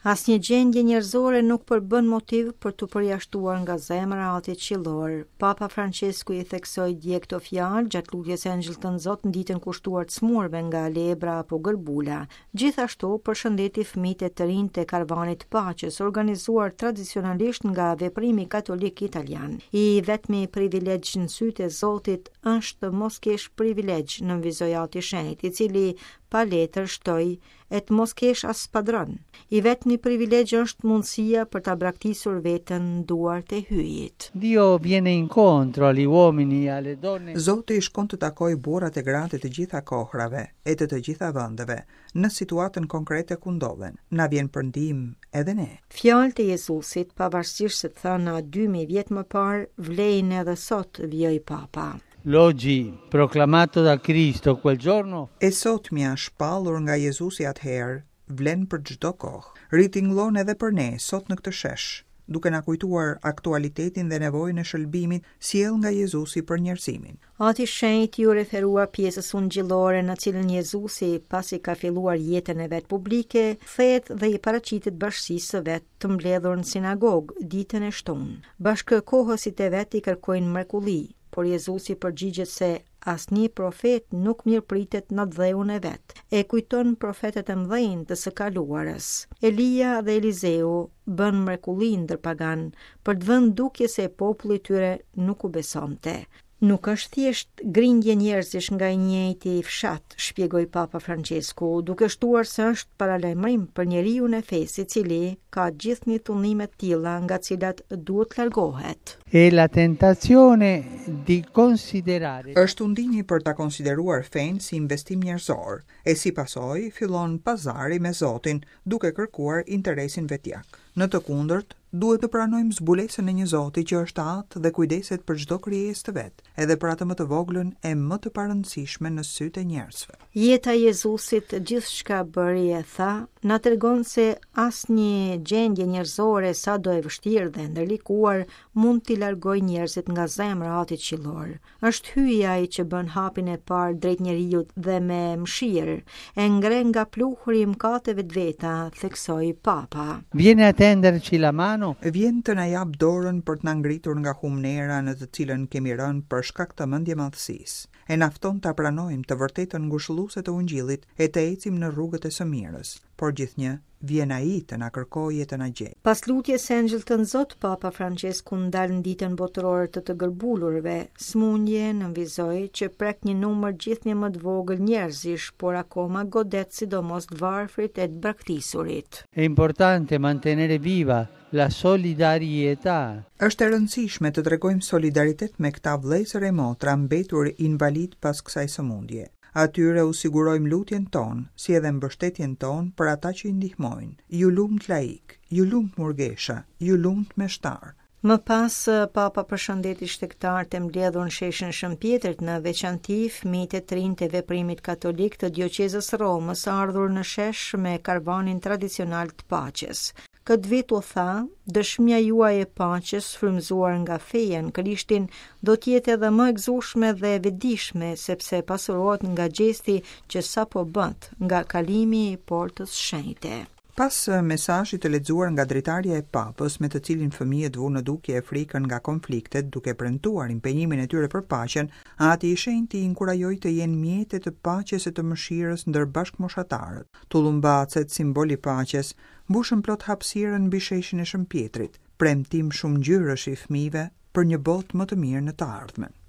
Asnjë gjendje njerëzore nuk përbën motiv për të përjashtuar nga zemra Atit qiellor. Papa Francesku i theksoi dje këto fjalë gjatë lutjes Engjëlltën Zot në ditën kushtuar të smurve nga lebra apo gërbula. Gjithashtu përshëndeti fëmijët e të rinj të Karvanit të Paqes, organizuar tradicionalisht nga Veprimi Katolik Italian. I vetmi privilegj në sytë e Zotit është mos kesh privilegj, nënvizoi Ati i Shenjtë, i cili pa letër shtoi et mos kesh as padron. I vetmi privilegj është mundësia për ta braktisur veten në duart e hyjit. Dio viene incontro agli uomini e alle donne. Zoti shkon të takojë burrat e gratë të gjitha kohrave e të gjitha vendeve në situatën konkrete ku ndodhen. Na vjen për ndihmë edhe ne. Fjalët e Jezusit, pavarësisht se thëna 2000 vjet më parë, vlejnë edhe sot, vjoi Papa. L'oggi proclamato da Cristo quel giorno. E sotmja shpallur nga Jezusi atëherë vlen për çdo kohë. Rritingëllon edhe për ne sot në këtë shesh, duke na kujtuar aktualitetin dhe nevojën e shëlbimit sjell nga Jezusi për njerëzimin. Ati i Shenjtë ju referua pjesës ungjillore në cilën Jezusi, pasi ka filluar jetën e vet publike, thehet dhe i paraqitet bashkësisë së vet të mbledhur në sinagogë ditën e shtunë. Bashkëkohësit e vet i kërkojnë mrekulli, por Jezusi përgjigjet se asnjë profet nuk mirëpritet në dheun e vet. E kujton profetet e mëdhenj të së kaluarës. Elia dhe Elizeu bën mrekulli ndër pagan për të vënë dukje se populli i tyre nuk u besonte. Nuk është thjesht grindje njerëzish nga i njëjti i fshat, shpjegoi Papa Francesku, duke shtuar se është paralajmërim për njeriu në fesë i cili ka gjithnjë tullime të tilla nga të cilat duhet largohet. E la tentazione di considerare. Është undimi për ta konsideruar fenë si investim njerëzor, e si pasojë fillon pazari me Zotin, duke kërkuar interesin vetjak. Në të kundërt, duhet të pranojmë zbulesën e një Zoti që është atë dhe kujdeset për çdo krijesë të vet, edhe për atë më të voglën e më të parëndësishme në sytë e njerëzve. Jeta e Jezusit, gjithçka bëri e tha, na tregon se asnjë gjendje njerëzore, sado e vështirë dhe ndërlikuar, mund t'i largojë njerëzit nga zemra e Atit qiellor. Është hyja ai që bën hapin e parë drejt njerëzit dhe me mëshirë e ngre nga pluhuri i mëkateve të veta, theksoi Papa. Viene a tenderci la mano. Vjen të na jap dorën për të na ngritur nga humnera në të cilën kemi rënë për shkak të mendjemadhësisë. E na fton ta pranojmë të vërtetën ngushëlluese të Ungjillit e të ecim në rrugët e së mirës, por gjithnjë vjen ai të na kërkojë të na gjejë. Pas lutjes së Engjëlltën Zot, Papa Francesku ndal në ditën botërore të gërbulurve, smundje nënvizoi që prek një numër gjithnjë më të vogël njerëzish, por akoma godet sidomos të varfrit e të braktisurit. È importante mantenere viva la solidarietà. Është e rëndësishme të tregojmë solidaritet me këta vëllezër e motra mbetur invalid pas kësaj sëmundje. Atyre u sigurojmë lutjen tonë, si edhe mbështetjen tonë për ata që i ndihmojnë. Ju lumt laik, ju lumt murgesha, ju lumt meshtar. Më pas, Papa përshëndeti shtektarët e mbledhur në sheshin Shëmpjetërit, në veçanti fëmijët e të rinj të Veprimit Katolik të Dioqezës Romës, ardhur në shesh me karvanin tradicional të paqes. Këtë vit u tha, dëshmia juaj e paqes, frymëzuar nga feja në Krishtin, do të jetë edhe më e gëzueshme dhe e vetëdijshme, sepse pasurohet nga gjesti që sapo bët, nga kalimi i portës shenjte. Pas mesazhit të lexuar nga dritarja e Papës, me të cilin fëmijët vu në dukje e frikën nga konfliktet, duke premtuar impenjimin e tyre për paqen, Ati i Shenjtë i inkurajoi të jenë mjete të paqes e të mëshirës ndër bashkëmoshatarët. Tullumbacet, simboli i paqes, mbushën plot hapësirën mbi sheshin e Shëmpjetrit, premtim shumë ngjyrësh i fëmijëve për një botë më të mirë në të ardhmen.